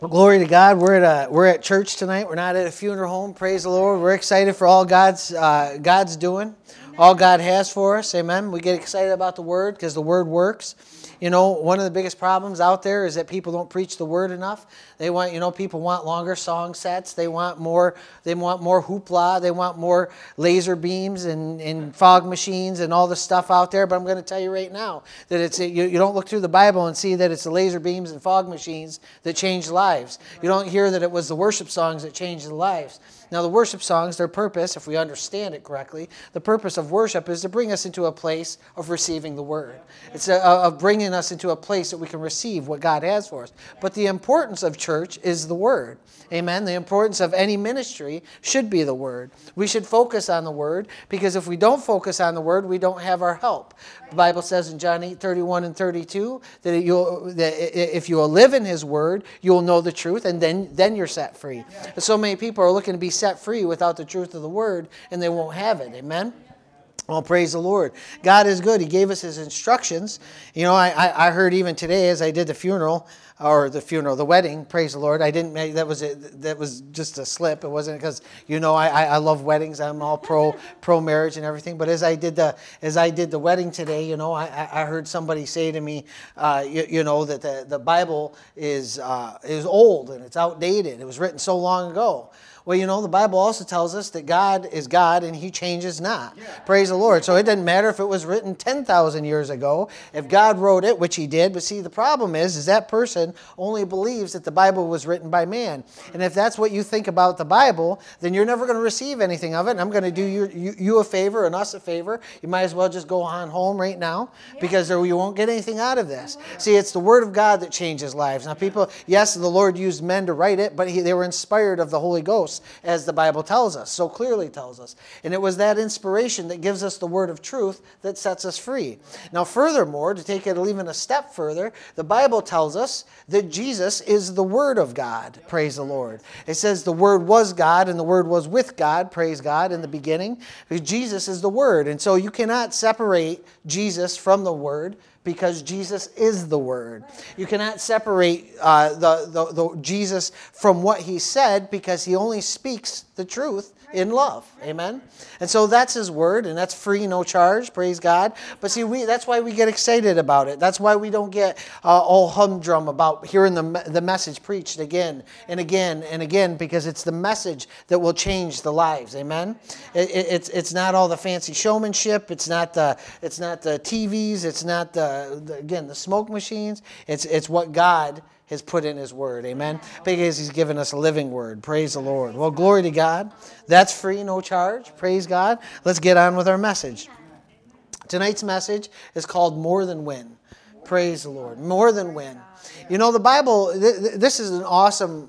Well, glory to God. We're at church tonight. We're not at a funeral home. Praise the Lord. We're excited for all God's doing, all God has for us. Amen. We get excited about the Word because the Word works. You know, one of the biggest problems out there is that people don't preach the Word enough. They want, people want longer song sets. They want more hoopla. They want more laser beams and fog machines and all the stuff out there. But I'm going to tell you right now that you don't look through the Bible and see that it's the laser beams and fog machines that changed lives. You don't hear that it was the worship songs that changed the lives. Now, the worship songs, their purpose, if we understand it correctly, the purpose of worship is to bring us into a place of receiving the Word. It's of bringing us into a place that we can receive what God has for us. But the importance of church is the Word. Amen. The importance of any ministry should be the Word. We should focus on the Word, because if we don't focus on the Word, we don't have our help. The Bible says in John 8:31 and 32 that if you will live in His Word, you will know the truth, and then you're set free. So many people are looking to be set free without the truth of the Word, and they won't have it. Amen. Well, praise the Lord. God is good. He gave us His instructions. I heard even today as I did the wedding, praise the Lord. That was just a slip. It wasn't because, I love weddings. I'm all pro marriage and everything. But as I did the wedding today, I heard somebody say to me, that the Bible is old and it's outdated. It was written so long ago. Well, the Bible also tells us that God is God and He changes not. Yeah. Praise the Lord. So it doesn't matter if it was written 10,000 years ago. If God wrote it, which He did. But see, the problem is that person only believes that the Bible was written by man. And if that's what you think about the Bible, then you're never going to receive anything of it. And I'm going to do you a favor and us a favor. You might as well just go on home right now, because you won't get anything out of this. See, it's the Word of God that changes lives. Now, people, yes, the Lord used men to write it, but they were inspired of the Holy Ghost, as the Bible tells us, so clearly tells us. And it was that inspiration that gives us the word of truth that sets us free. Now, furthermore, to take it even a step further, the Bible tells us that Jesus is the Word of God. Praise the Lord. It says the Word was God and the Word was with God. Praise God, in the beginning. Because Jesus is the Word. And so you cannot separate Jesus from the Word, because Jesus is the Word. You cannot separate the Jesus from what He said, because He only speaks the truth in love. Amen? And so that's His Word, and that's free, no charge. Praise God. But see, that's why we get excited about it. That's why we don't get all humdrum about hearing the message preached again and again and again, because it's the message that will change the lives. Amen? It's not all the fancy showmanship. It's not the TVs. It's not the smoke machines. It's what God has put in His Word. Amen? Because He's given us a living Word. Praise the Lord. Well, glory to God. That's free, no charge. Praise God. Let's get on with our message. Tonight's message is called More Than Win. Praise the Lord. More than win. The Bible, this is an awesome,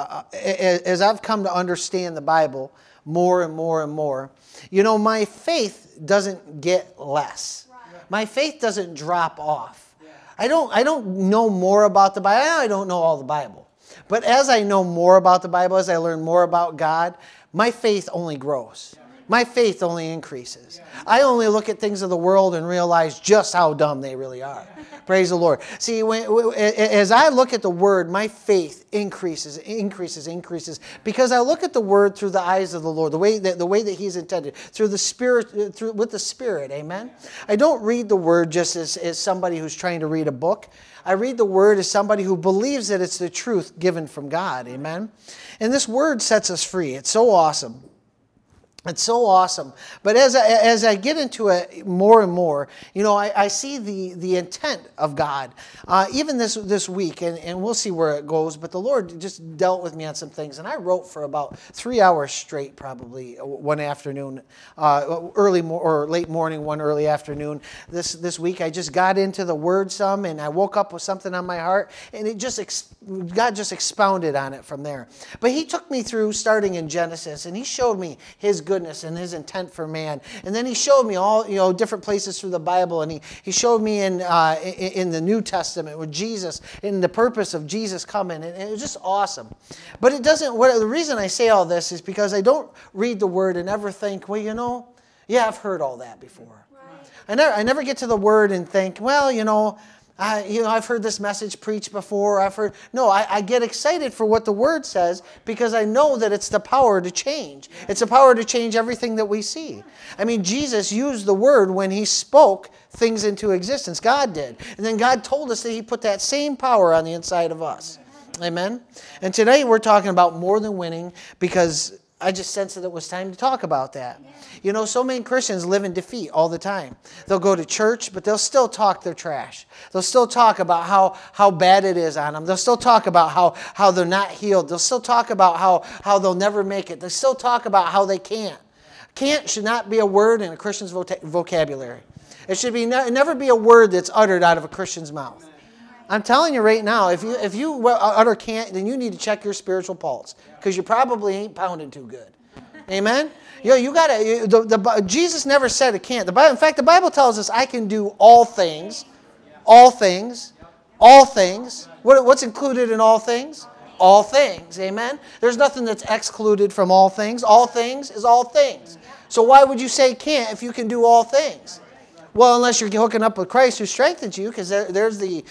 as I've come to understand the Bible more and more and more, my faith doesn't get less. My faith doesn't drop off. I don't know more about the Bible. I don't know all the Bible. But as I know more about the Bible, as I learn more about God, my faith only grows. My faith only increases. I only look at things of the world and realize just how dumb they really are. Praise the Lord. See, as I look at the Word, my faith increases, because I look at the Word through the eyes of the Lord, the way that He's intended, through the Spirit, with the Spirit. Amen. I don't read the Word just as somebody who's trying to read a book. I read the Word as somebody who believes that it's the truth given from God. Amen. And this Word sets us free. It's so awesome. It's so awesome. But as I get into it more and more, I see the intent of God. Even this week, and we'll see where it goes, but the Lord just dealt with me on some things. And I wrote for about 3 hours straight, probably one afternoon, late morning, one early afternoon. This week, I just got into the Word some, and I woke up with something on my heart, and God just expounded on it from there. But He took me through, starting in Genesis, and He showed me His goodness and His intent for man. And then He showed me all different places through the Bible, and He showed me in the New Testament with Jesus, in the purpose of Jesus coming, and it was just awesome. But it doesn't. The reason I say all this is because I don't read the Word and ever think, I've heard all that before. Right. I never get to the Word and think, I've heard this message preached before. I get excited for what the Word says because I know that it's the power to change. It's the power to change everything that we see. I mean, Jesus used the Word when He spoke things into existence. God did. And then God told us that He put that same power on the inside of us. Amen? And today we're talking about more than winning because I just sensed that it was time to talk about that. You know, so many Christians live in defeat all the time. They'll go to church, but they'll still talk their trash. They'll still talk about how bad it is on them. They'll still talk about how they're not healed. They'll still talk about how they'll never make it. They'll still talk about how they can't. Can't should not be a word in a Christian's vocabulary. It should be never be a word that's uttered out of a Christian's mouth. I'm telling you right now, if you utter can't, then you need to check your spiritual pulse because you probably ain't pounding too good. Amen? You gotta. Jesus never said it can't. In fact, the Bible tells us I can do all things, all things, all things. What's included in all things? All things. Amen? There's nothing that's excluded from all things. All things is all things. So why would you say can't if you can do all things? Well, unless you're hooking up with Christ who strengthens you, because there's the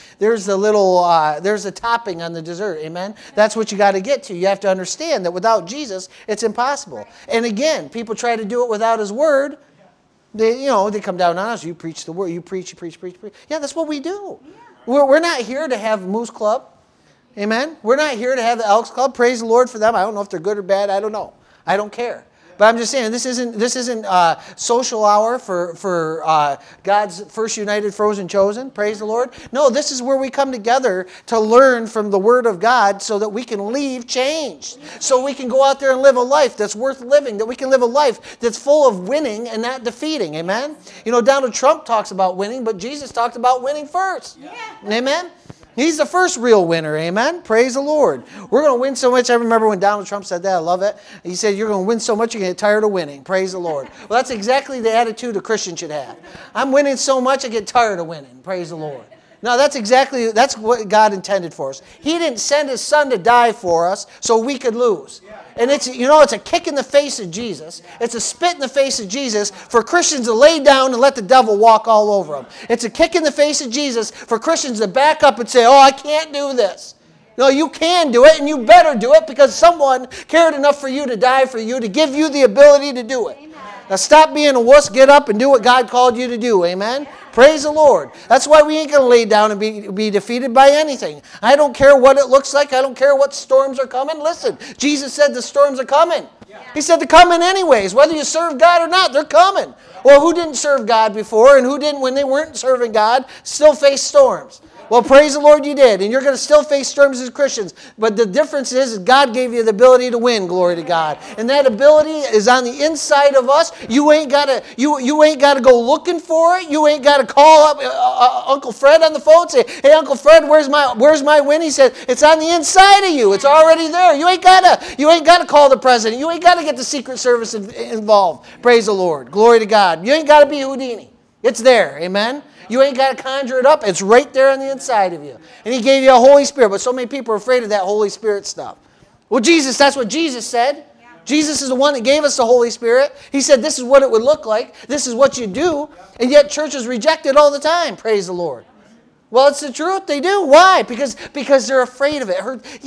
topping on the dessert. Amen. That's what you got to get to. You have to understand that without Jesus, it's impossible. And again, people try to do it without His Word. They come down on us. You preach the Word. You preach. Yeah, that's what we do. We're not here to have Moose Club. Amen. We're not here to have the Elks Club. Praise the Lord for them. I don't know if they're good or bad. I don't know. I don't care. But I'm just saying, this isn't social hour for God's first united, frozen, chosen. Praise the Lord. No, this is where we come together to learn from the Word of God so that we can leave changed. So we can go out there and live a life that's worth living, that we can live a life that's full of winning and not defeating. Amen? You know, Donald Trump talks about winning, but Jesus talked about winning first. Yeah. Amen? He's the first real winner, amen? Praise the Lord. We're going to win so much. I remember when Donald Trump said that. I love it. He said, you're going to win so much you're going to get tired of winning. Praise the Lord. Well, that's exactly the attitude a Christian should have. I'm winning so much I get tired of winning. Praise the Lord. No, that's what God intended for us. He didn't send His Son to die for us so we could lose. And it's a kick in the face of Jesus. It's a spit in the face of Jesus for Christians to lay down and let the devil walk all over them. It's a kick in the face of Jesus for Christians to back up and say, oh, I can't do this. No, you can do it, and you better do it because someone cared enough for you to die for you to give you the ability to do it. Amen. Now stop being a wuss, get up and do what God called you to do. Amen? Praise the Lord. That's why we ain't going to lay down and be defeated by anything. I don't care what it looks like. I don't care what storms are coming. Listen, Jesus said the storms are coming. Yeah. He said they're coming anyways. Whether you serve God or not, they're coming. Well, who didn't serve God before and who didn't when they weren't serving God still face storms? Well, praise the Lord you did. And you're going to still face storms as Christians. But the difference is God gave you the ability to win, glory to God. And that ability is on the inside of us. You ain't got to go looking for it. You ain't got to call up Uncle Fred on the phone and say, hey, Uncle Fred, where's my win? He said, it's on the inside of you. It's already there. You ain't got to call the president. You ain't got to get the Secret Service involved. Praise the Lord. Glory to God. You ain't got to be Houdini. It's there. Amen? You ain't got to conjure it up. It's right there on the inside of you. And He gave you a Holy Spirit. But so many people are afraid of that Holy Spirit stuff. Well, that's what Jesus said. Yeah. Jesus is the one that gave us the Holy Spirit. He said this is what it would look like. This is what you do. And yet churches reject it all the time. Praise the Lord. Well, it's the truth. They do. Why? Because they're afraid of it.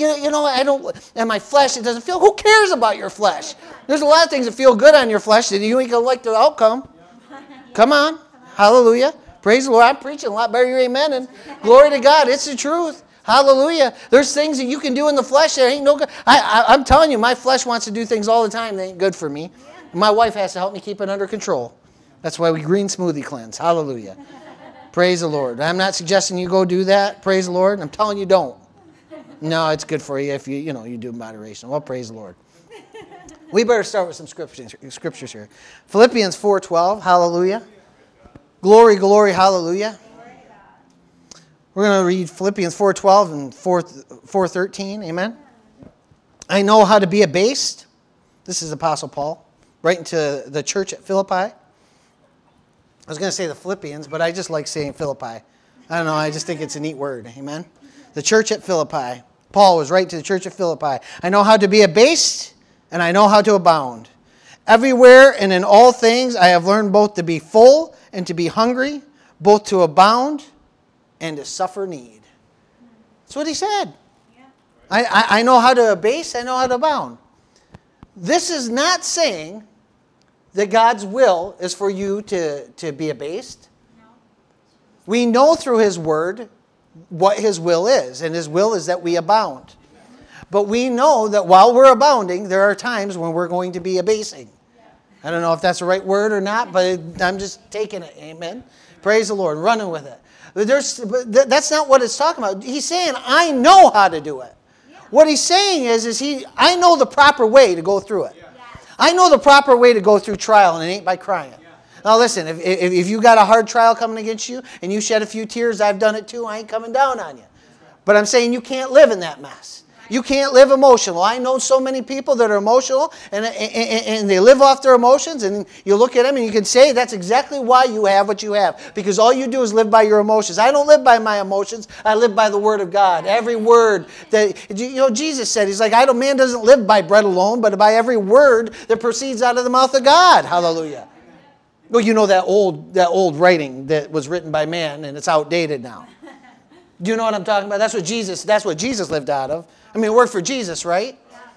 I don't, and my flesh, it doesn't feel. Who cares about your flesh? There's a lot of things that feel good on your flesh that you ain't going to like the outcome. Come on. Hallelujah. Praise the Lord. I'm preaching a lot better than you're amening. Glory to God. It's the truth. Hallelujah. There's things that you can do in the flesh that ain't no good. I'm telling you, my flesh wants to do things all the time that ain't good for me. My wife has to help me keep it under control. That's why we green smoothie cleanse. Hallelujah. Praise the Lord. I'm not suggesting you go do that. Praise the Lord. I'm telling you don't. No, it's good for you if you do moderation. Well, praise the Lord. We better start with some scriptures here. Philippians 4:12. Hallelujah. Glory, glory, hallelujah. We're going to read Philippians 4:12 and 4:13. Amen. I know how to be abased. This is Apostle Paul, writing to the church at Philippi. I was going to say the Philippians, but I just like saying Philippi. I don't know, I just think it's a neat word. Amen. The church at Philippi. Paul was writing to the church at Philippi. I know how to be abased, and I know how to abound. Everywhere and in all things I have learned both to be full and to be hungry, both to abound and to suffer need. That's what he said. I know how to abase, I know how to abound. This is not saying that God's will is for you to be abased. No. We know through his word what his will is, and his will is that we abound. But we know that while we're abounding, there are times when we're going to be abasing. I don't know if that's the right word or not, but I'm just taking it. Amen. Praise the Lord, running with it. But that's not what it's talking about. He's saying, I know how to do it. What he's saying is I know the proper way to go through it. I know the proper way to go through trial, and it ain't by crying. Now listen, if you got a hard trial coming against you, and you shed a few tears, I've done it too, I ain't coming down on you. But I'm saying you can't live in that mess. You can't live emotional. I know so many people that are emotional, and they live off their emotions, and you look at them and you can say that's exactly why you have what you have, because all you do is live by your emotions. I don't live by my emotions. I live by the Word of God. Every word that, Jesus said, he's like, man doesn't live by bread alone, but by every word that proceeds out of the mouth of God. Hallelujah. Well, you know that old writing that was written by man, and it's outdated now. Do you know what I'm talking about? That's what Jesus lived out of. I mean, it worked for Jesus, right?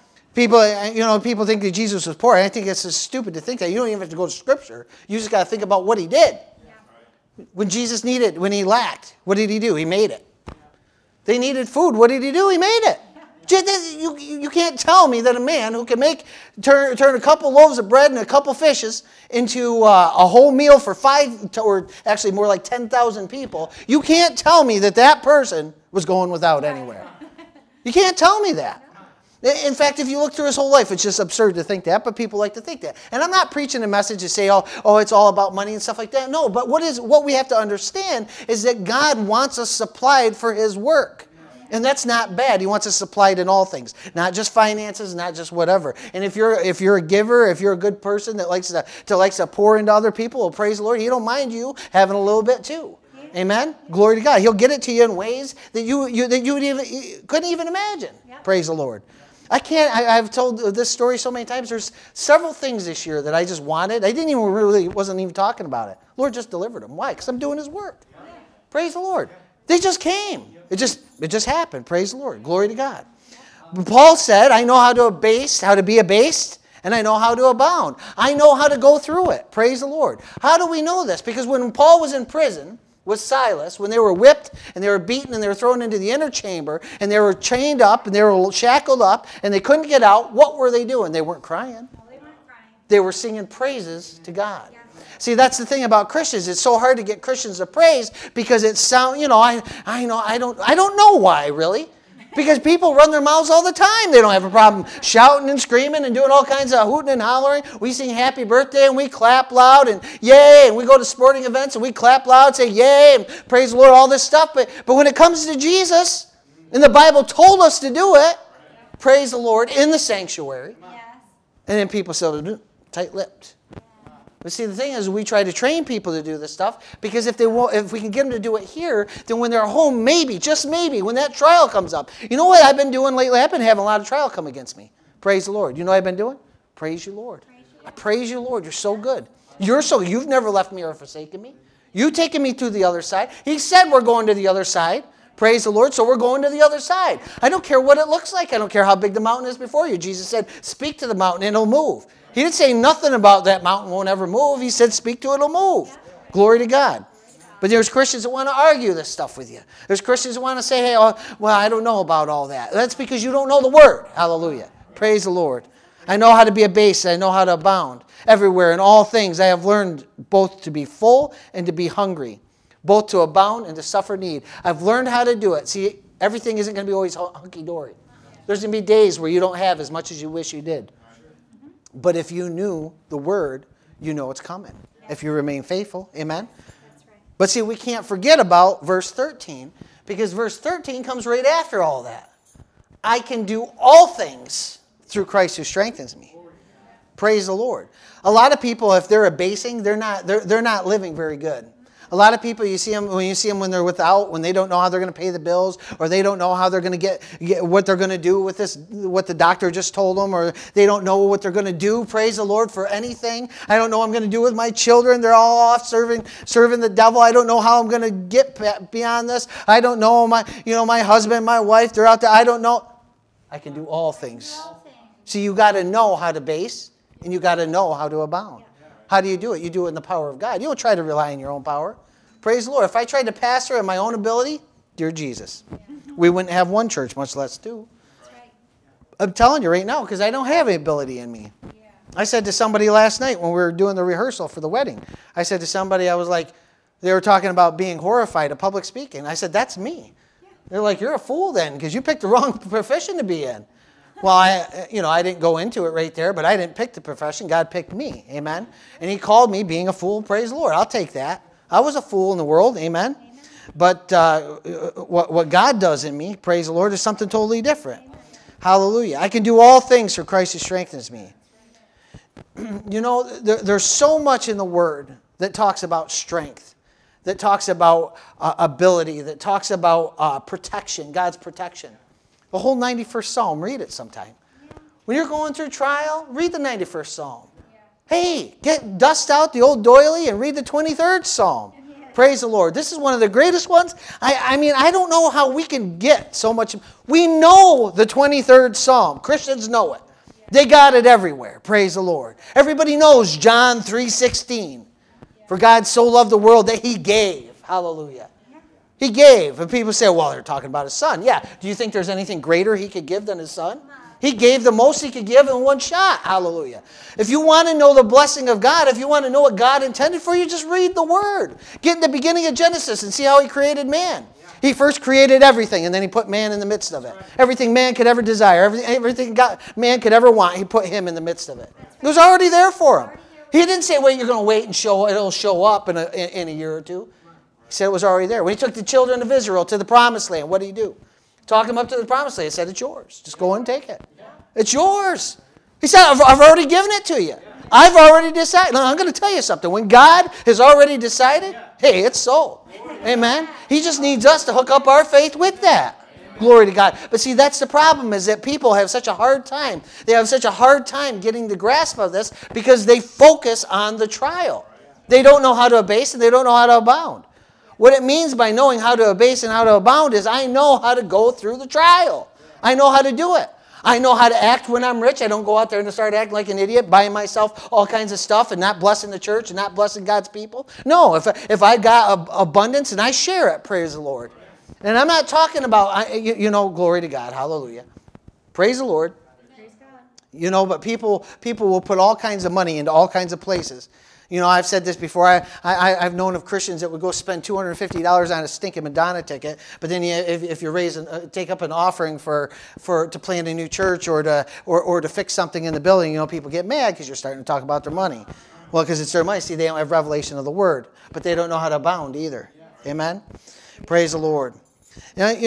Yeah. People think that Jesus was poor. I think it's just stupid to think that. You don't even have to go to Scripture. You just got to think about what he did. Yeah. When he lacked, what did he do? He made it. Yeah. They needed food. What did he do? He made it. Yeah. You can't tell me that a man who can turn a couple loaves of bread and a couple fishes into a whole meal for 5, or actually more like 10,000 people, you can't tell me that person was going without anywhere. You can't tell me that. In fact, if you look through his whole life, it's just absurd to think that, but people like to think that. And I'm not preaching a message to say, oh, it's all about money and stuff like that. No, but what we have to understand is that God wants us supplied for his work. And that's not bad. He wants us supplied in all things, not just finances, not just whatever. And if you're a giver, if you're a good person that likes to pour into other people, well, praise the Lord, he don't mind you having a little bit too. Amen? Glory to God. He'll get it to you in ways that you couldn't even imagine. Yep. Praise the Lord. I've told this story so many times. There's several things this year that I just wanted. Wasn't even talking about it. Lord just delivered them. Why? Because I'm doing his work. Yeah. Praise the Lord. They just came. It just happened. Praise the Lord. Glory to God. But Paul said, I know how to be abased, and I know how to abound. I know how to go through it. Praise the Lord. How do we know this? Because when Paul was in prison with Silas, when they were whipped and they were beaten and they were thrown into the inner chamber and they were chained up and they were shackled up and they couldn't get out, what were they doing? They weren't crying. No, they weren't crying. They were singing praises to God. Yeah. See, that's the thing about Christians. It's so hard to get Christians to praise because it sounds, I don't know why, really. Because people run their mouths all the time. They don't have a problem shouting and screaming and doing all kinds of hooting and hollering. We sing happy birthday and we clap loud and yay. And we go to sporting events and we clap loud, say yay and praise the Lord, all this stuff. But when it comes to Jesus, and the Bible told us to do it, praise the Lord, in the sanctuary. Yes. And then people say, tight-lipped. But see, the thing is, we try to train people to do this stuff because if we can get them to do it here, then when they're home, maybe, just maybe, when that trial comes up. You know what I've been doing lately? I've been having a lot of trial come against me. Praise the Lord. You know what I've been doing? Praise you, Lord. I praise you, Lord. You're so good. You've never left me or forsaken me. You've taken me to the other side. He said we're going to the other side. Praise the Lord. So we're going to the other side. I don't care what it looks like. I don't care how big the mountain is before you. Jesus said, speak to the mountain and it'll move. He didn't say nothing about that mountain won't ever move. He said, speak to it, it'll move. Glory to God. But there's Christians that want to argue this stuff with you. There's Christians that want to say, hey, I don't know about all that. That's because you don't know the Word. Hallelujah. Praise the Lord. I know how to be abased. I know how to abound. Everywhere, in all things, I have learned both to be full and to be hungry, both to abound and to suffer need. I've learned how to do it. See, everything isn't going to be always hunky-dory. There's going to be days where you don't have as much as you wish you did. But if you knew the Word, you know it's coming. If you remain faithful. Amen? That's right. But see, we can't forget about verse 13, because verse 13 comes right after all that. I can do all things through Christ who strengthens me. Praise the Lord. A lot of people, if they're abasing, they're not living very good. A lot of people, you see them when they're without, when they don't know how they're going to pay the bills, or they don't know how they're going to get what they're going to do with this, what the doctor just told them, or they don't know what they're going to do, praise the Lord, for anything. I don't know what I'm going to do with my children. They're all off serving the devil. I don't know how I'm going to get beyond this. I don't know my husband, my wife, they're out there. I don't know. I can do all things. So you got to know how to base, and you got to know how to abound. How do you do it? You do it in the power of God. You don't try to rely on your own power. Praise the Lord. If I tried to pastor in my own ability, dear Jesus, we wouldn't have one church, much less two. I'm telling you right now, because I don't have the ability in me. I said to somebody last night when we were doing the rehearsal for the wedding, I said to somebody, I was like, they were talking about being horrified of public speaking. I said, that's me. They're like, you're a fool then, because you picked the wrong profession to be in. Well, I didn't go into it right there, but I didn't pick the profession. God picked me, amen? And he called me being a fool, praise the Lord. I'll take that. I was a fool in the world, amen? But what God does in me, praise the Lord, is something totally different. Hallelujah. I can do all things through Christ who strengthens me. There's so much in the Word that talks about strength, that talks about ability, that talks about protection, God's protection. The whole 91st Psalm, read it sometime. When you're going through trial, read the 91st Psalm. Hey, dust out the old doily and read the 23rd Psalm. Praise the Lord. This is one of the greatest ones. I don't know how we can get so much. We know the 23rd Psalm. Christians know it. They got it everywhere. Praise the Lord. Everybody knows John 3:16. For God so loved the world that he gave. Hallelujah. He gave. And people say, well, they're talking about his son. Yeah. Do you think there's anything greater he could give than his son? He gave the most he could give in one shot. Hallelujah. If you want to know the blessing of God, if you want to know what God intended for you, just read the Word. Get in the beginning of Genesis and see how he created man. He first created everything, and then he put man in the midst of it. Everything man could ever desire, everything man could ever want, he put him in the midst of it. It was already there for him. He didn't say, well, you're going to wait and it'll show up in a year or two. He said it was already there. When he took the children of Israel to the promised land, what did he do? Talk them up to the promised land. He said, it's yours. Just go and take it. It's yours. He said, I've already given it to you. I've already decided. Now, I'm going to tell you something. When God has already decided, hey, it's so. Amen? He just needs us to hook up our faith with that. Glory to God. But see, that's the problem, is that people have such a hard time. They have such a hard time getting the grasp of this because they focus on the trial. They don't know how to abase and they don't know how to abound. What it means by knowing how to abase and how to abound is I know how to go through the trial. I know how to do it. I know how to act when I'm rich. I don't go out there and start acting like an idiot, buying myself all kinds of stuff and not blessing the church and not blessing God's people. No, if I got abundance and I share it, praise the Lord. And I'm not talking about, glory to God, hallelujah. Praise the Lord. Praise God. But people will put all kinds of money into all kinds of places. I've said this before. I've known of Christians that would go spend $250 on a stinking Madonna ticket, but then if you take up an offering to plant a new church or to fix something in the building, people get mad because you're starting to talk about their money. Well, because it's their money. See, they don't have revelation of the Word, but they don't know how to abound either. Amen. Praise the Lord. And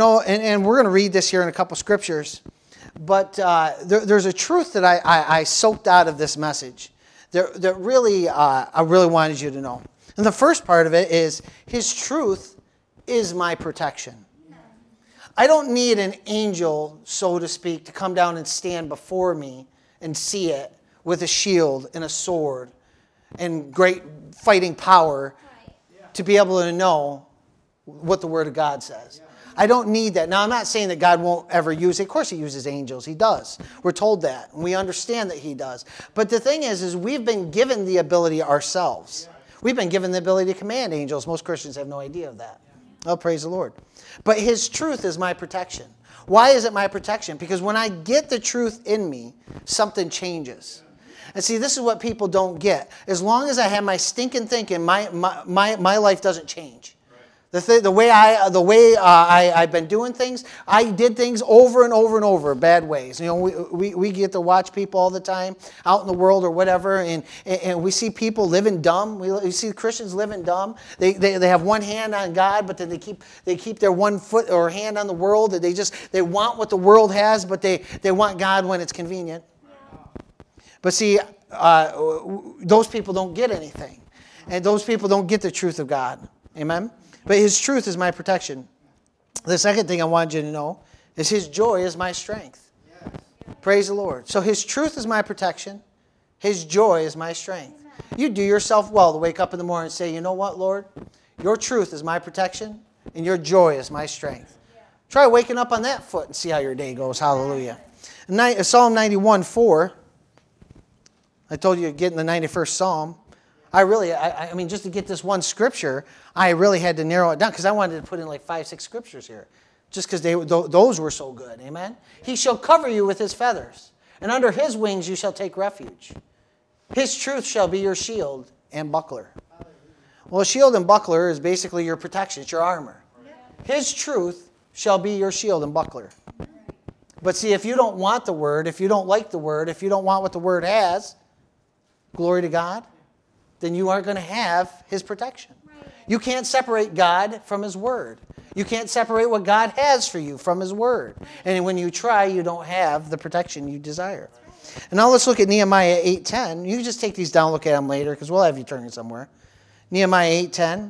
we're going to read this here in a couple scriptures, but there's a truth that I soaked out of this message. That really, I really wanted you to know. And the first part of it is, His truth is my protection. I don't need an angel, so to speak, to come down and stand before me and see it with a shield and a sword and great fighting power to be able to know what the Word of God says. I don't need that. Now, I'm not saying that God won't ever use it. Of course He uses angels. He does. We're told that. And we understand that He does. But the thing is we've been given the ability ourselves. We've been given the ability to command angels. Most Christians have no idea of that. Oh, praise the Lord. But His truth is my protection. Why is it my protection? Because when I get the truth in me, something changes. And see, this is what people don't get. As long as I have my stinking thinking, my life doesn't change. The way I've been doing things, I did things over and over and over, bad ways. We get to watch people all the time out in the world or whatever, and we see people living dumb. We see Christians living dumb. They have one hand on God, but then they keep their one foot or hand on the world. They want what the world has, but they want God when it's convenient. But see, those people don't get anything. And those people don't get the truth of God. Amen? But his truth is my protection. The second thing I wanted you to know is his joy is my strength. Yes. Praise the Lord. So his truth is my protection. His joy is my strength. You do yourself well to wake up in the morning and say, you know what, Lord? Your truth is my protection, and your joy is my strength. Try waking up on that foot and see how your day goes. Hallelujah. Psalm 91:4. I told you to get in the 91st Psalm. I mean, just to get this one scripture, I really had to narrow it down because I wanted to put in like 5-6 scriptures here. Just because those were so good. Amen? He shall cover you with his feathers, and under his wings you shall take refuge. His truth shall be your shield and buckler. Well, a shield and buckler is basically your protection. It's your armor. His truth shall be your shield and buckler. But see, if you don't want the word, if you don't like the word, if you don't want what the word has, glory to God, then you aren't going to have his protection. You can't separate God from his word. You can't separate what God has for you from his word. And when you try, you don't have the protection you desire. And now let's look at Nehemiah 8:10. You can just take these down and look at them later because we'll have you turning somewhere. Nehemiah 8:10.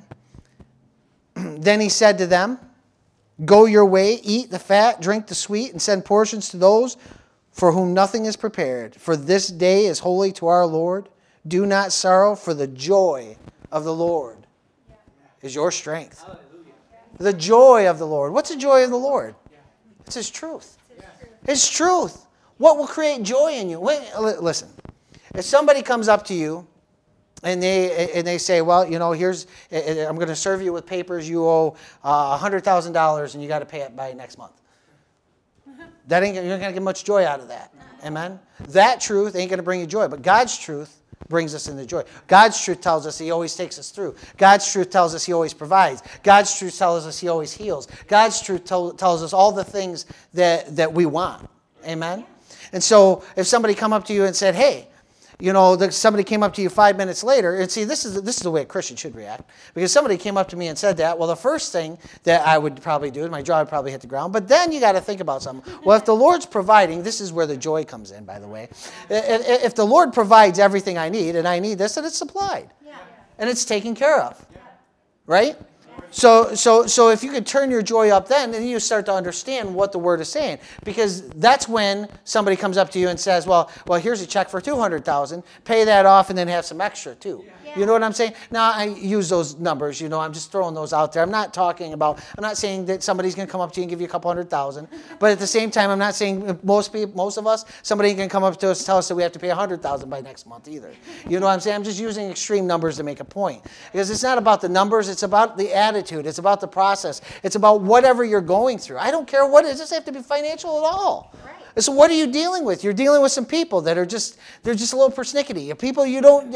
Then he said to them, go your way, eat the fat, drink the sweet, and send portions to those for whom nothing is prepared. For this day is holy to our Lord. Do not sorrow, for the joy of the Lord is your strength. Hallelujah. The joy of the Lord. What's the joy of the Lord? It's his truth. His truth. What will create joy in you? Listen, if somebody comes up to you and they say, well, you know, I'm going to serve you with papers. You owe $100,000 and you got to pay it by next month. You're not going to get much joy out of that. Amen? That truth ain't going to bring you joy, but God's truth brings us into joy. God's truth tells us he always takes us through. God's truth tells us he always provides. God's truth tells us he always heals. God's truth tells us all the things that we want. Amen? And so if somebody come up to you and said, hey, you know, somebody came up to you 5 minutes later, and see, this is the way a Christian should react. Because somebody came up to me and said that, well, the first thing that I would probably do, my jaw would probably hit the ground, but then you got to think about something. Well, if the Lord's providing, this is where the joy comes in, by the way. If the Lord provides everything I need, and I need this, then it's supplied. Yeah. And it's taken care of. Yeah. Right? So if you could turn your joy up then you start to understand what the word is saying. Because that's when somebody comes up to you and says, well, here's a check for $200,000. Pay that off and then have some extra too. Yeah. You know what I'm saying? Now, I use those numbers, you know, I'm just throwing those out there. I'm not saying that somebody's going to come up to you and give you a couple $100,000. But at the same time, I'm not saying most of us, somebody can come up to us and tell us that we have to pay $100,000 by next month either. You know what I'm saying? I'm just using extreme numbers to make a point. Because it's not about the numbers, it's about the attitude. It's about the process. It's about whatever you're going through. I don't care what it is. It doesn't have to be financial at all. Right. So what are you dealing with? You're dealing with some people that are they're just a little persnickety. People you don't,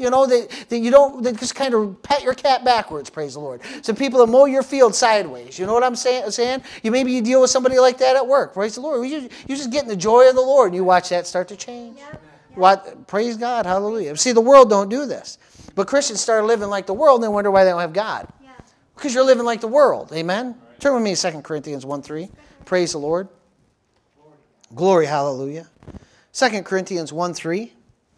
that just kind of pat your cat backwards, praise the Lord. Some people that mow your field sideways. You know what I'm saying? Maybe you deal with somebody like that at work, praise the Lord. You just get in the joy of the Lord and you watch that start to change. Yep. Praise God, hallelujah. See, the world don't do this. But Christians start living like the world and they wonder why they don't have God. Because you're living like the world. Amen? Right. Turn with me to 2 Corinthians 1:3. Praise the Lord. Glory, hallelujah. 2 Corinthians 1:3.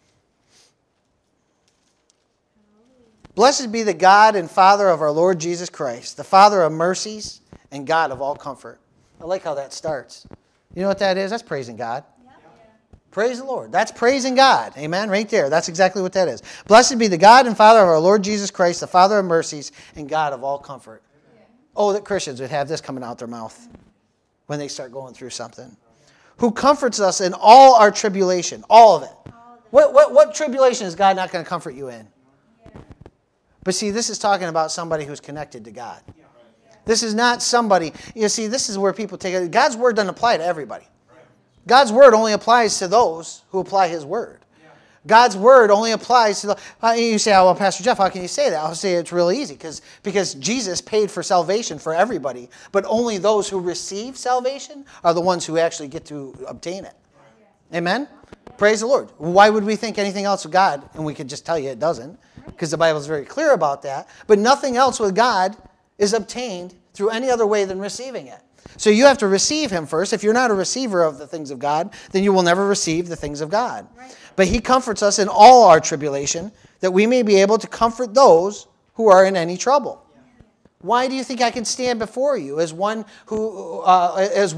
Blessed be the God and Father of our Lord Jesus Christ, the Father of mercies and God of all comfort. I like how that starts. You know what that is? That's praising God. Praise the Lord. That's praising God. Amen? Right there. That's exactly what that is. Blessed be the God and Father of our Lord Jesus Christ, the Father of mercies and God of all comfort. Oh, that Christians would have this coming out their mouth when they start going through something. Who comforts us in all our tribulation. All of it. What tribulation is God not going to comfort you in? But see, this is talking about somebody who's connected to God. This is not somebody, you see, this is where people take it. God's word doesn't apply to everybody. God's word only applies to those who apply his word. God's word only applies to you say, oh, well, Pastor Jeff, how can you say that? I'll say it's really easy because Jesus paid for salvation for everybody, but only those who receive salvation are the ones who actually get to obtain it. Amen? Praise the Lord. Why would we think anything else with God? And we could just tell you it doesn't, because the Bible is very clear about that. But nothing else with God is obtained through any other way than receiving it. So you have to receive him first. If you're not a receiver of the things of God, then you will never receive the things of God. Right. But he comforts us in all our tribulation, that we may be able to comfort those who are in any trouble. Why do you think I can stand before you as one who has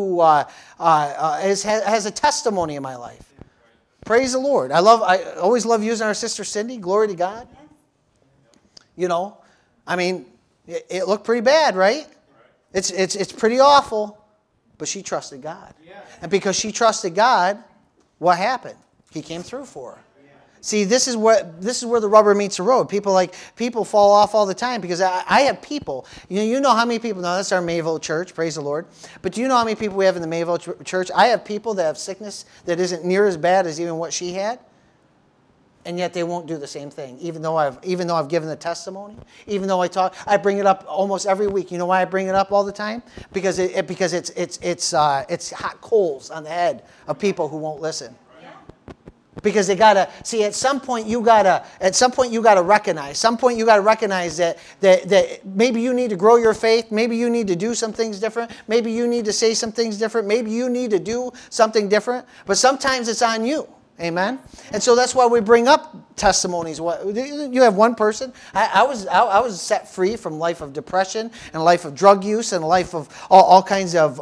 a testimony in my life? Praise the Lord. I always love using our sister Cindy. Glory to God. You know, I mean, it looked pretty bad, right? It's pretty awful, but she trusted God, and because she trusted God, what happened? He came through for her. See, this is where the rubber meets the road. People fall off all the time because I have people. You know how many people? Now that's our Mayville church. Praise the Lord. But do you know how many people we have in the Mayville church? I have people that have sickness that isn't near as bad as even what she had, and yet they won't do the same thing. Even though I've given the testimony, even though I bring it up almost every week. You know why I bring it up all the time? Because it's hot coals on the head of people who won't listen. Because they gotta see. At some point you gotta recognize. Some point you gotta recognize that maybe you need to grow your faith. Maybe you need to do some things different. Maybe you need to say some things different. Maybe you need to do something different. But sometimes it's on you. Amen. And so that's why we bring up testimonies. You have one person. I was set free from life of depression and life of drug use and life of all kinds of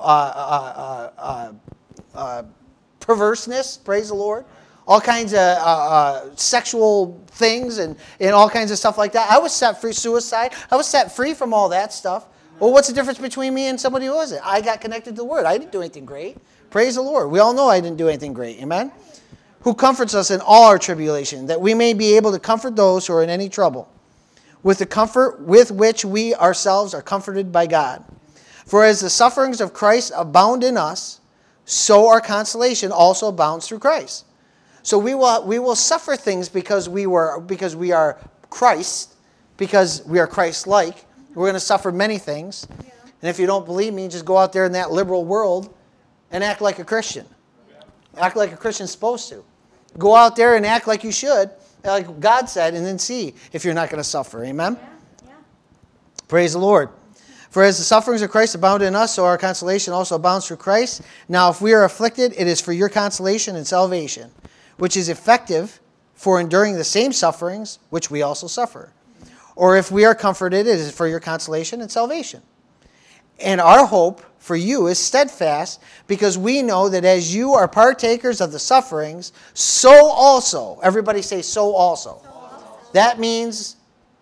perverseness. Praise the Lord. All kinds of sexual things and all kinds of stuff like that. I was set free, suicide. I was set free from all that stuff. Well, what's the difference between me and somebody who wasn't? I got connected to the Word. I didn't do anything great. Praise the Lord. We all know I didn't do anything great. Amen? Who comforts us in all our tribulation, that we may be able to comfort those who are in any trouble, with the comfort with which we ourselves are comforted by God. For as the sufferings of Christ abound in us, so our consolation also abounds through Christ. So we will suffer things because we are Christ, because we are Christ-like. We're going to suffer many things. And if you don't believe me, just go out there in that liberal world and act like a Christian. Act like a Christian's supposed to. Go out there and act like you should, like God said, and then see if you're not going to suffer. Amen? Yeah. Praise the Lord. For as the sufferings of Christ abound in us, so our consolation also abounds through Christ. Now if we are afflicted, it is for your consolation and salvation, which is effective for enduring the same sufferings which we also suffer. Or if we are comforted, it is for your consolation and salvation. And our hope for you is steadfast, because we know that as you are partakers of the sufferings, so also, everybody say so also. That means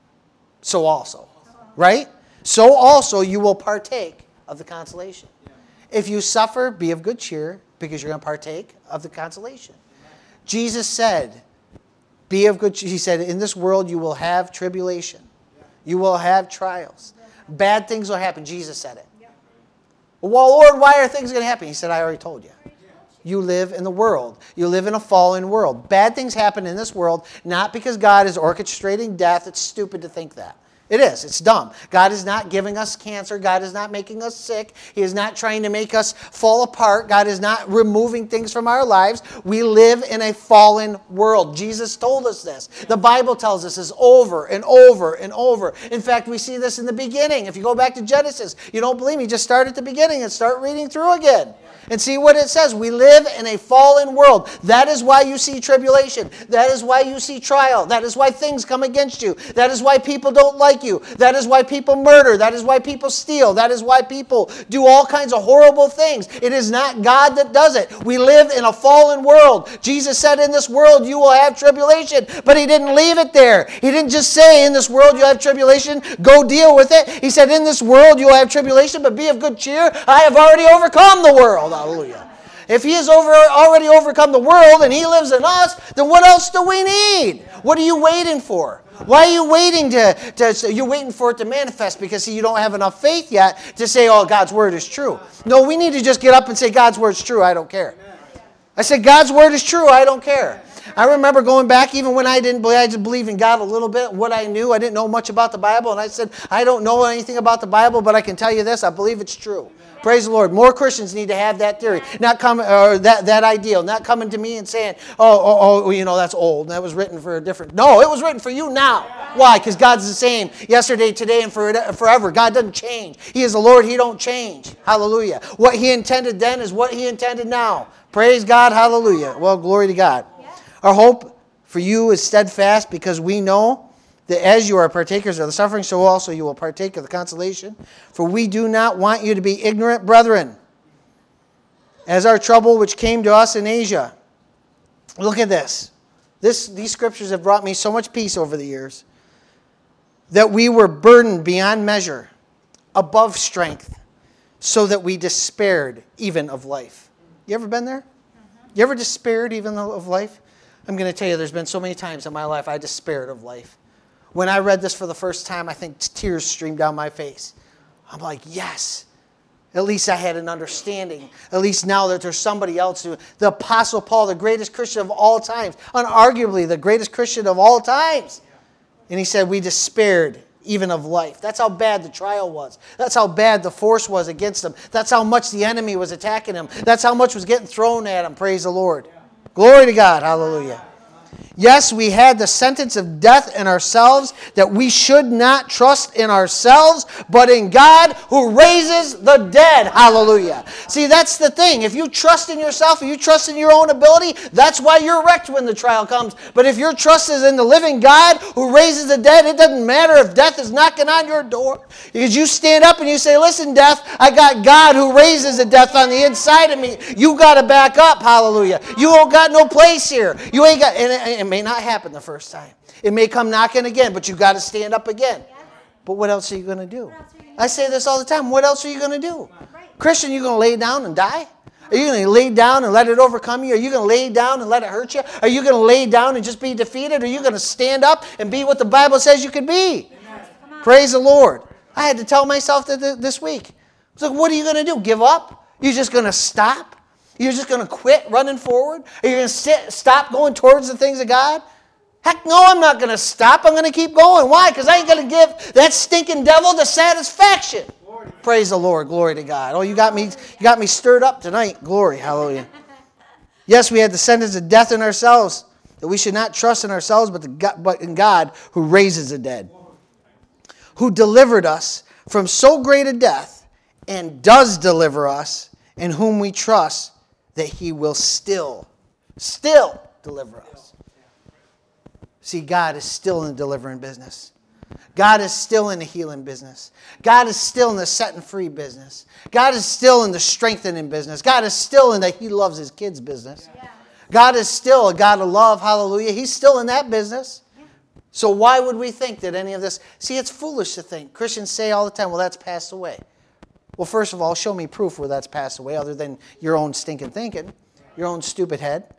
so also, right? So also you will partake of the consolation. If you suffer, be of good cheer, because you're going to partake of the consolation. Jesus said, be of good cheer. He said, in this world you will have tribulation. You will have trials. Bad things will happen. Jesus said it. Well, Lord, why are things going to happen? He said, I already told you. You live in the world. You live in a fallen world. Bad things happen in this world, not because God is orchestrating death. It's stupid to think that. It is. It's dumb. God is not giving us cancer. God is not making us sick. He is not trying to make us fall apart. God is not removing things from our lives. We live in a fallen world. Jesus told us this. The Bible tells us this over and over and over. In fact, we see this in the beginning. If you go back to Genesis, you don't believe me, just start at the beginning and start reading through again. And see what it says. We live in a fallen world. That is why you see tribulation. That is why you see trial. That is why things come against you. That is why people don't like you. That is why people murder. That is why people steal. That is why people do all kinds of horrible things. It is not God that does it. We live in a fallen world. Jesus said, in this world you will have tribulation. But he didn't leave it there. He didn't just say, in this world you'll have tribulation, go deal with it. He said, in this world you'll have tribulation, but be of good cheer. I have already overcome the world. Hallelujah. If he has already overcome the world and he lives in us, then what else do we need? What are you waiting for? Why are you waiting you're waiting for it to manifest because you don't have enough faith yet to say, oh, God's word is true. No, we need to just get up and say, God's word is true, I don't care. I said, God's word is true, I don't care. I remember going back, even when I didn't believe, I just believed in God a little bit. What I knew, I didn't know much about the Bible. And I said, I don't know anything about the Bible, but I can tell you this, I believe it's true. Praise the Lord. More Christians need to have that theory, not come or that ideal, not coming to me and saying, oh, you know, that's old. That was written for a different. No, it was written for you now. Why? Because God's the same yesterday, today, and forever. God doesn't change. He is the Lord. He don't change. Hallelujah. What he intended then is what he intended now. Praise God. Hallelujah. Well, glory to God. Our hope for you is steadfast, because we know that as you are partakers of the suffering, so also you will partake of the consolation. For we do not want you to be ignorant, brethren, as our trouble which came to us in Asia. Look at this. These scriptures have brought me so much peace over the years. That we were burdened beyond measure, above strength, so that we despaired even of life. You ever been there? You ever despaired even of life? I'm going to tell you, there's been so many times in my life I despaired of life. When I read this for the first time, I think tears streamed down my face. I'm like, yes. At least I had an understanding. At least now that there's somebody else who... The Apostle Paul, the greatest Christian of all times. Unarguably, the greatest Christian of all times. And he said, we despaired even of life. That's how bad the trial was. That's how bad the force was against him. That's how much the enemy was attacking him. That's how much was getting thrown at him. Praise the Lord. Glory to God. Hallelujah. Yes, we had the sentence of death in ourselves, that we should not trust in ourselves, but in God who raises the dead. Hallelujah. See, that's the thing. If you trust in yourself, if you trust in your own ability, that's why you're wrecked when the trial comes. But if your trust is in the living God who raises the dead, it doesn't matter if death is knocking on your door. Because you stand up and you say, listen, death, I got God who raises the death on the inside of me. You got to back up. Hallelujah. You don't got no place here. You ain't got... And it may not happen the first time. It may come knocking again, but you've got to stand up again. But what else are you going to do? I say this all the time. What else are you going to do? Christian, you going to lay down and die? Are you going to lay down and let it overcome you? Are you going to lay down and let it hurt you? Are you going to lay down and just be defeated? Are you going to stand up and be what the Bible says you can be? Praise the Lord. I had to tell myself that this week. It's like, what are you going to do? Give up? You're just going to stop? You're just going to quit running forward? Are you going to stop going towards the things of God? Heck no, I'm not going to stop. I'm going to keep going. Why? Because I ain't going to give that stinking devil the satisfaction. Praise the Lord. Glory to God. Oh, you got me stirred up tonight. Glory. Hallelujah. Yes, we had the sentence of death in ourselves, that we should not trust in ourselves, but in God who raises the dead, who delivered us from so great a death, and does deliver us, in whom we trust that he will still deliver us. See, God is still in the delivering business. God is still in the healing business. God is still in the setting free business. God is still in the strengthening business. God is still in the he loves his kids business. God is still a God of love. Hallelujah. He's still in that business. So why would we think that any of this... See, it's foolish to think. Christians say all the time, well, that's passed away. Well, first of all, show me proof where that's passed away other than your own stinking thinking, your own stupid head.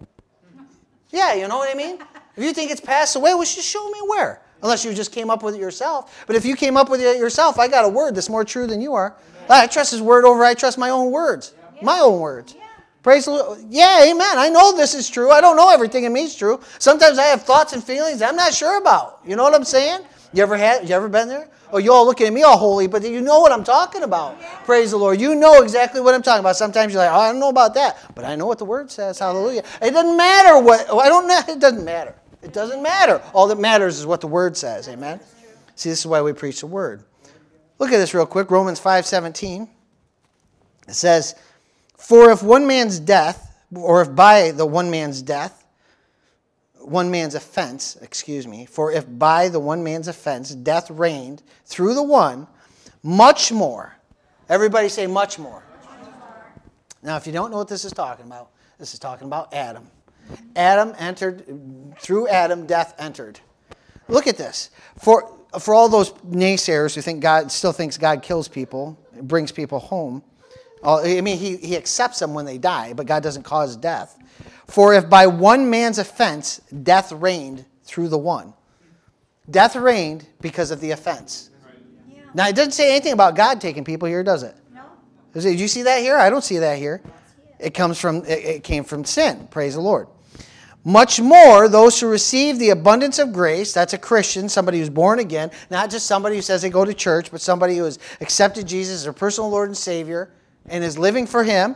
Yeah, you know what I mean? If you think it's passed away, well, just show me where. Unless you just came up with it yourself. But if you came up with it yourself, I got a word that's more true than you are. I trust his word over I trust my own words. My own words. Praise the Lord. Yeah, amen. I know this is true. I don't know everything in me is true. Sometimes I have thoughts and feelings that I'm not sure about. You know what I'm saying? You ever been there? Oh, you all looking at me all holy, but you know what I'm talking about. Praise the Lord. You know exactly what I'm talking about. Sometimes you're like, oh, I don't know about that. But I know what the word says. Hallelujah. It doesn't matter what, it doesn't matter. It doesn't matter. All that matters is what the word says. Amen. See, this is why we preach the word. Look at this real quick. Romans 5:17. It says, for if one man's death, or if by the one man's death, one man's offense, for if by the one man's offense death reigned through the one, much more. Everybody say much more. Now, if you don't know what this is talking about, this is talking about Adam. Adam entered, through Adam, death entered. Look at this. For all those naysayers who think God still thinks God kills people, brings people home, I mean, he accepts them when they die, but God doesn't cause death. For if by one man's offense death reigned through the one. Death reigned because of the offense. Yeah. Now, it doesn't say anything about God taking people here, does it? No. Did you see that here? I don't see that here. It came from sin. Praise the Lord. Much more, those who receive the abundance of grace, that's a Christian, somebody who's born again, not just somebody who says they go to church, but somebody who has accepted Jesus as their personal Lord and Savior and is living for him,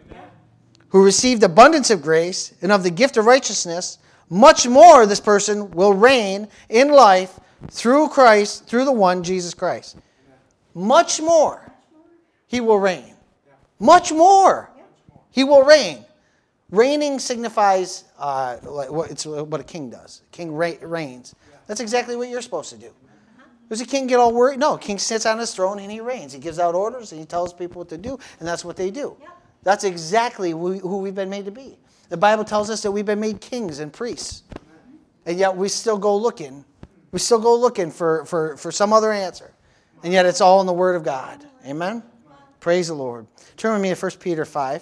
who received abundance of grace and of the gift of righteousness, much more this person will reign in life through Christ, through the one, Jesus Christ. Much more he will reign. Much more he will reign. Reigning signifies it's what a king does. A king reigns. That's exactly what you're supposed to do. Does a king get all worried? No, a king sits on his throne and he reigns. He gives out orders and he tells people what to do, and that's what they do. That's exactly who we've been made to be. The Bible tells us that we've been made kings and priests. And yet we still go looking. We still go looking for some other answer. And yet it's all in the Word of God. Amen? Praise the Lord. Turn with me to 1 Peter 5.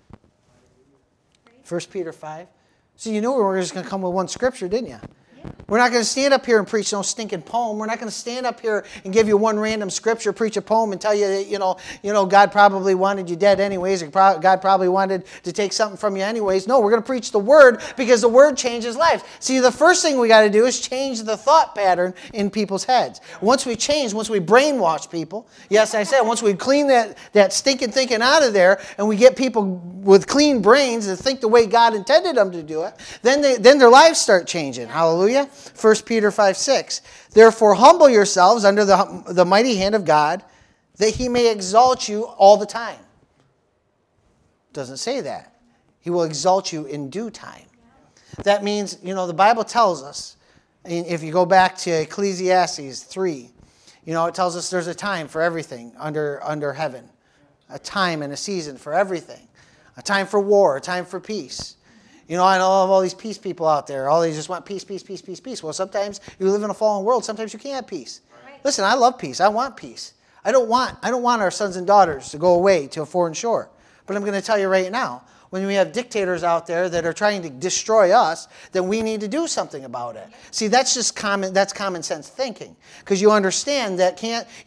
1 Peter 5. So you knew we were just going to come with one scripture, didn't you? We're not going to stand up here and preach no stinking poem. We're not going to stand up here and give you one random scripture, preach a poem, and tell you that, God probably wanted you dead anyways, or God probably wanted to take something from you anyways. No, we're going to preach the Word because the Word changes lives. See, the first thing we got to do is change the thought pattern in people's heads. Once we brainwash people, yes, I said, once we clean that stinking thinking out of there, and we get people with clean brains that think the way God intended them to do it, then their lives start changing. Hallelujah. 1 Peter 5:6. Therefore, humble yourselves under the mighty hand of God, that he may exalt you all the time. Doesn't say that. He will exalt you in due time. That means, the Bible tells us, if you go back to Ecclesiastes 3, it tells us there's a time for everything under heaven. A time and a season for everything. A time for war, a time for peace. I know all these peace people out there. All they just want peace, peace, peace, peace, peace. Well, sometimes you live in a fallen world. Sometimes you can't have peace. Right. Listen, I love peace. I want peace. I don't want our sons and daughters to go away to a foreign shore. But I'm going to tell you right now, when we have dictators out there that are trying to destroy us, then we need to do something about it. See, that's just common sense thinking, because you understand that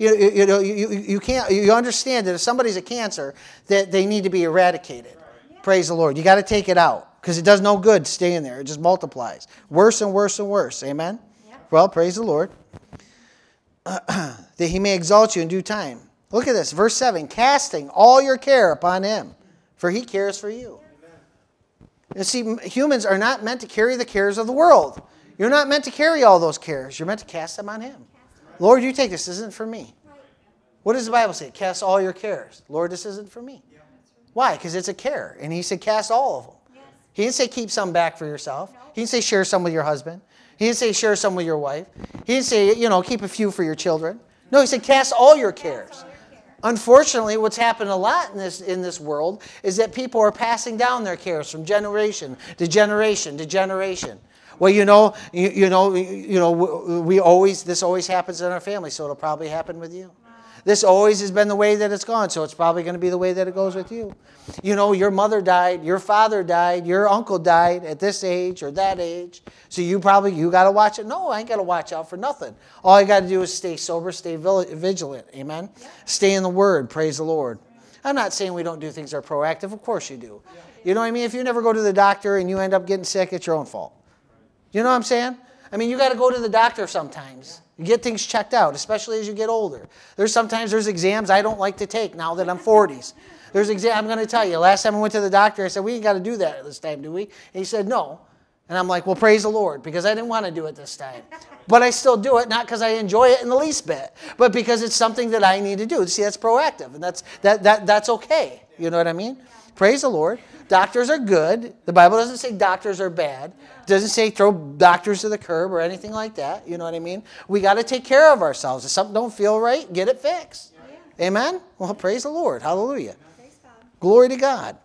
you understand that if somebody's a cancer, that they need to be eradicated. Right. Praise the Lord. You got to take it out. Because it does no good staying there. It just multiplies. Worse and worse and worse. Amen? Yeah. Well, praise the Lord. That he may exalt you in due time. Look at this. Verse 7. Casting all your care upon him, for he cares for you. You see, humans are not meant to carry the cares of the world. You're not meant to carry all those cares. You're meant to cast them on him. Lord, you take this. This isn't for me. What does the Bible say? Cast all your cares. Lord, this isn't for me. Why? Because it's a care. And he said cast all of them. He didn't say keep some back for yourself. He didn't say share some with your husband. He didn't say share some with your wife. He didn't say, keep a few for your children. No, he said cast all your cares. Unfortunately, what's happened a lot in this world is that people are passing down their cares from generation to generation to generation. Well, this always happens in our family, so it'll probably happen with you. This always has been the way that it's gone, so it's probably going to be the way that it goes with you. Your mother died, your father died, your uncle died at this age or that age, so you got to watch it. No, I ain't got to watch out for nothing. All I got to do is stay sober, stay vigilant. Amen? Yeah. Stay in the Word. Praise the Lord. I'm not saying we don't do things that are proactive. Of course you do. Yeah. You know what I mean? If you never go to the doctor and you end up getting sick, it's your own fault. You know what I'm saying? I mean, you got to go to the doctor sometimes. You get things checked out, especially as you get older. There's exams I don't like to take now that I'm 40s. I'm going to tell you, last time I went to the doctor, I said, we ain't got to do that this time, do we? And he said, no. And I'm like, well, praise the Lord, because I didn't want to do it this time. But I still do it, not because I enjoy it in the least bit, but because it's something that I need to do. See, that's proactive, and that's okay. You know what I mean? Praise the Lord. Doctors are good. The Bible doesn't say doctors are bad. It doesn't say throw doctors to the curb or anything like that. You know what I mean? We got to take care of ourselves. If something don't feel right, get it fixed. Yeah. Amen? Well, praise the Lord. Hallelujah. Glory to God.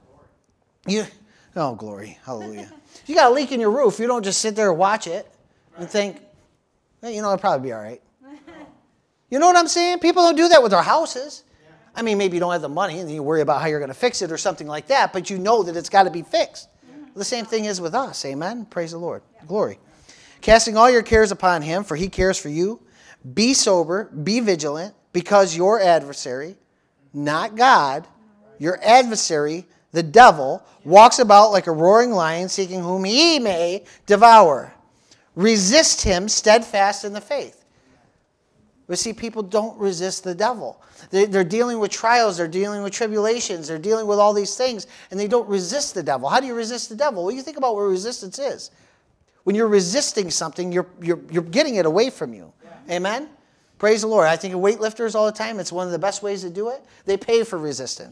Glory. Hallelujah. If you got a leak in your roof, you don't just sit there and watch it and think, hey, it'll probably be all right. You know what I'm saying? People don't do that with their houses. I mean, maybe you don't have the money and you worry about how you're going to fix it or something like that, but you know that it's got to be fixed. The same thing is with us. Amen? Praise the Lord. Glory. Casting all your cares upon him, for he cares for you. Be sober, be vigilant, because your adversary, not God, your adversary, the devil, walks about like a roaring lion, seeking whom he may devour. Resist him steadfast in the faith. But see, people don't resist the devil. They're dealing with trials, they're dealing with tribulations, they're dealing with all these things, and they don't resist the devil. How do you resist the devil? Well, you think about what resistance is. When you're resisting something, you're getting it away from you. Yeah. Amen? Praise the Lord. I think of weightlifters all the time. It's one of the best ways to do it. They pay for resistance. Yeah.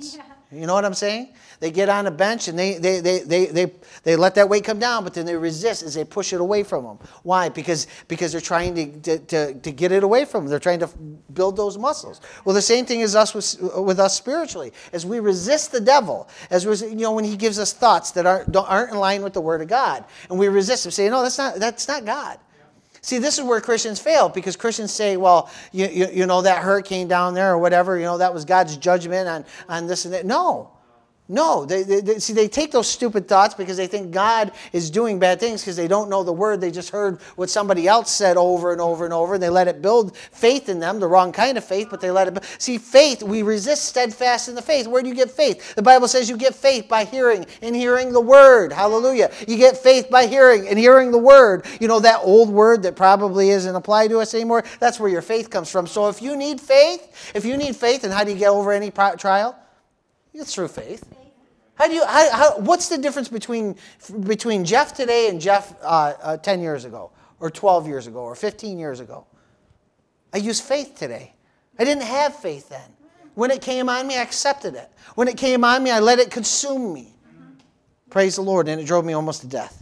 You know what I'm saying? They get on a bench and they let that weight come down, but then they resist as they push it away from them. Why? Because they're trying to get it away from them. They're trying to build those muscles. Well, the same thing is with us spiritually. As we resist the devil, when he gives us thoughts that aren't in line with the Word of God, and we resist him, say, no, that's not God. See, this is where Christians fail, because Christians say, well, you know that hurricane down there or whatever, that was God's judgment on this and that. No, they take those stupid thoughts because they think God is doing bad things because they don't know the Word. They just heard what somebody else said over and over and over, and they let it build faith in them, the wrong kind of faith, but they let it. See, faith, we resist steadfast in the faith. Where do you get faith? The Bible says you get faith by hearing, and hearing the Word. Hallelujah. You get faith by hearing, and hearing the Word. That old word that probably isn't applied to us anymore, that's where your faith comes from. So if you need faith, and how do you get over any trial? It's through faith. What's the difference between Jeff today and Jeff 10 years ago, or 12 years ago, or 15 years ago? I use faith today. I didn't have faith then. When it came on me, I accepted it. When it came on me, I let it consume me. Praise the Lord, and it drove me almost to death.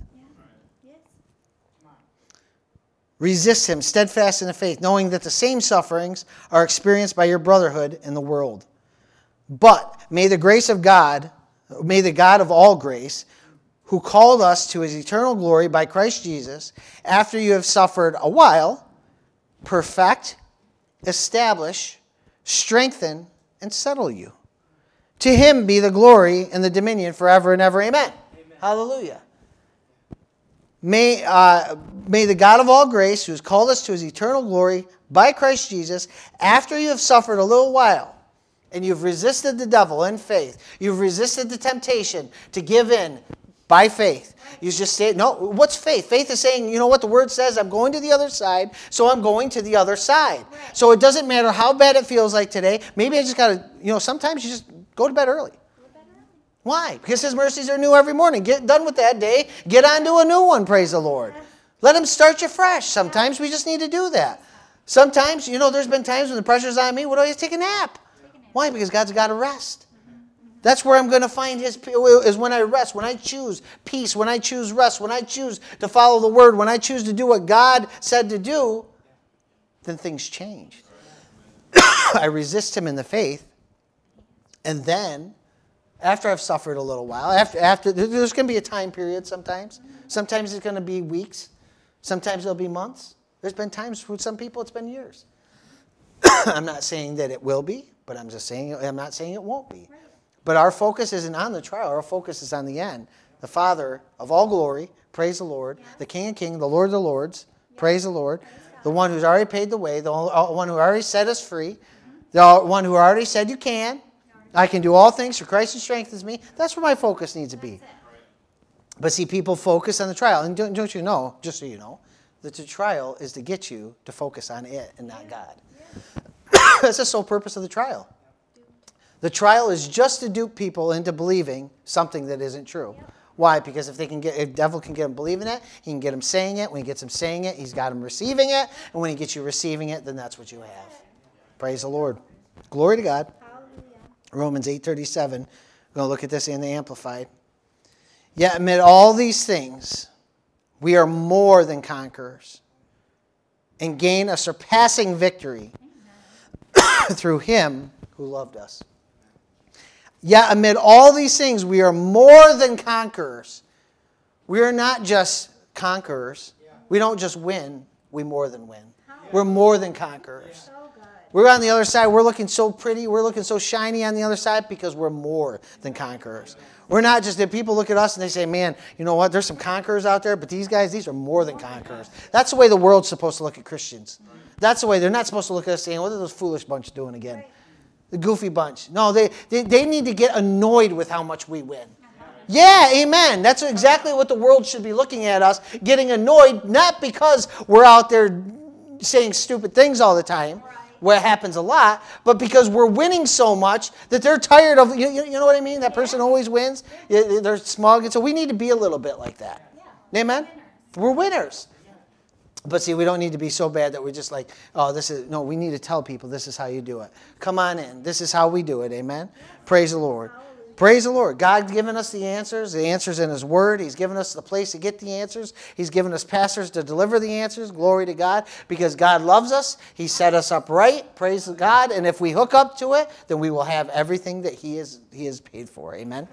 Resist him, steadfast in the faith, knowing that the same sufferings are experienced by your brotherhood in the world. But may the God of all grace, who called us to his eternal glory by Christ Jesus, after you have suffered a while, perfect, establish, strengthen, and settle you. To him be the glory and the dominion forever and ever. Amen. Hallelujah. May the God of all grace, who has called us to his eternal glory by Christ Jesus, after you have suffered a little while, and you've resisted the devil in faith, you've resisted the temptation to give in by faith. You just say, no, what's faith? Faith is saying, you know what the Word says, I'm going to the other side, so I'm going to the other side. Right. So it doesn't matter how bad it feels like today. Maybe I just got to, sometimes you just go to bed early. Why? Because his mercies are new every morning. Get done with that day. Get on to a new one, praise the Lord. Let him start you fresh. Sometimes we just need to do that. Sometimes, there's been times when the pressure's on me, what do I just take a nap? Why? Because God's got to rest. That's where I'm going to find his peace, is when I rest, when I choose peace, when I choose rest, when I choose to follow the Word, when I choose to do what God said to do, then things change. I resist him in the faith, and then, after I've suffered a little while, after there's going to be a time period sometimes. Sometimes it's going to be weeks. Sometimes it'll be months. There's been times for some people it's been years. I'm not saying that it will be, but I'm not saying it won't be. But our focus isn't on the trial. Our focus is on the end. The Father of all glory, praise the Lord. The King of kings, the Lord of the lords, praise the Lord. The one who's already paid the way, the one who already set us free, the one who already said you can. I can do all things through Christ who strengthens me. That's where my focus needs to be. But see, people focus on the trial. And don't you know, just so you know, that the trial is to get you to focus on it and not God. That's the sole purpose of the trial. The trial is just to dupe people into believing something that isn't true. Why? Because if the devil can get them believing it, he can get them saying it. When he gets them saying it, he's got them receiving it. And when he gets you receiving it, then that's what you have. Praise the Lord. Glory to God. Romans 8:37. We're going to look at this in the Amplified. Yet amid all these things, we are more than conquerors and gain a surpassing victory through him who loved us. Yet amid all these things, we are more than conquerors. We are not just conquerors. We don't just win. We more than win. We're more than conquerors. We're on the other side. We're looking so pretty. We're looking so shiny on the other side because we're more than conquerors. We're not just that people look at us and they say, man, you know what? There's some conquerors out there, but these guys, these are more than conquerors. That's the way the world's supposed to look at Christians. That's the way. They're not supposed to look at us saying, what are those foolish bunch doing again? The goofy bunch. No, they need to get annoyed with how much we win. Yeah, amen. That's exactly what the world should be looking at us, getting annoyed, not because we're out there saying stupid things all the time, where it happens a lot, but because we're winning so much that they're tired of, you know what I mean? That person always wins. They're smug. And so we need to be a little bit like that. Amen? We're winners. But see, we don't need to be so bad that we're just like, no, we need to tell people this is how you do it. Come on in. This is how we do it. Amen? Praise the Lord. Praise the Lord. God's given us the answers. The answers in His Word. He's given us the place to get the answers. He's given us pastors to deliver the answers. Glory to God. Because God loves us. He set us up right. Praise God. And if we hook up to it, then we will have everything that He has paid for. Amen.